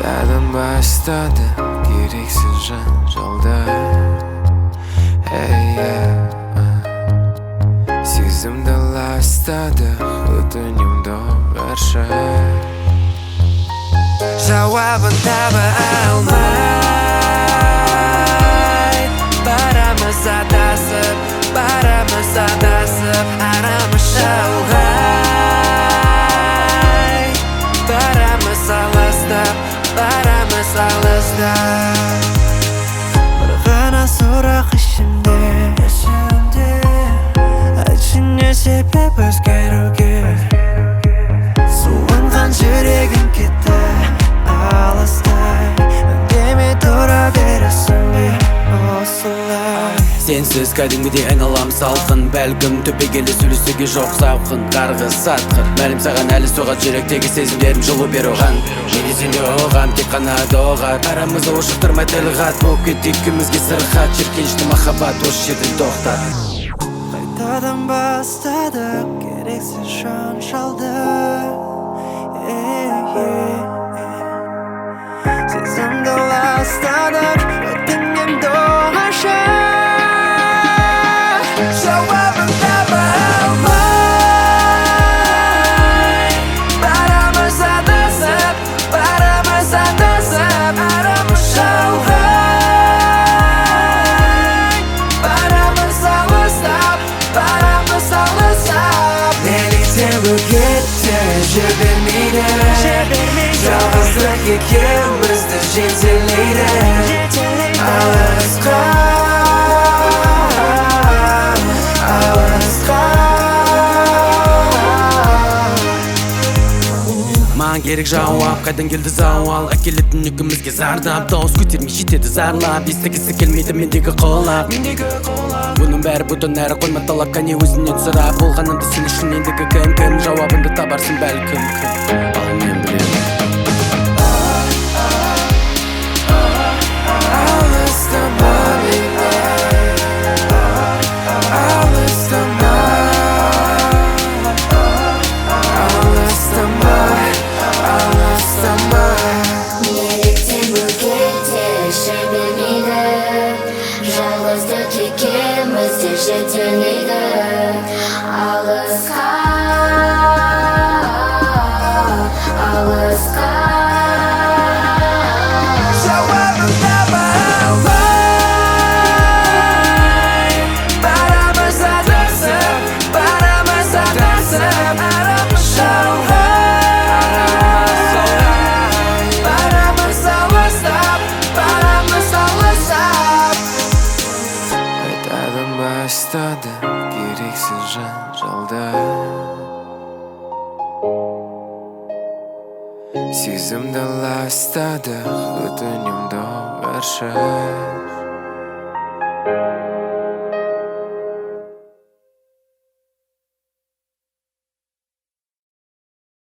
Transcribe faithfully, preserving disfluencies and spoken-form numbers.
Қайтадан бастады керексіз жанжалды. Эй, сезімді ластады, өтінемді берші. Жауабын таба алмай, барамыз адасып, барамыз адасып, арамыз шалғай. Барамыз алыстап, барамыз алыстап. Бір ғана сұрақ ішімде, айтшы не себеп өзгеруге? Суынған жүрегім кетті алыстай, үндемей тұра бересің бе осылай? Сенсіз кәдімгідей айналам салқын, бәлкім түбегейлі сөйлесуге жоқ зауқын. Қарғыс сатқыр, мәлім саған әлі соғат жүректегі сезімдерім жылу беруған. Неге сенде оғам, тек қана доғат, арамызды ошықтырмай тілғат. Болып кетті екеумізге сырқат, жеркенішті махаббат осы жерден тоқтат. Қайтадан бастадық керексіз жанжалды. Сезімді ластадық, өтінемді оңаша. Жауабын таба алмай, барамыз адасып, барамыз адасып, арамыз шалғай. Барамыз алыстап, барамыз алыстап. Неліктен бөгетті жер бермейді, жалғыздық екеумізді жетелейді. Алысқа, алысқа. Маған керек жауап, қайдан келді зауал, әкелетін екеумізге зардап. Дауыс көтермей жетеді зарлап, естігісі келмейді мендегі қолап. Бұның бәрі бұдан әрі қойма талап, кәне өзінен сұрап. Болғанымды сен үшін ендігі кім кім, жауабыңды табарсың бәлкім кім. Ал мен білемін. Жалғыздық екеумізді жетелейді. Алысқа, алысқа. Жауабын таба алмай, барамыз адасып, барамыз адасып, арамыз шалғай. Барамыз алыстап, барамыз алыстап. Қайтадан бастады керексіз жанжалды. Сезімді ластады, өтінемді берші.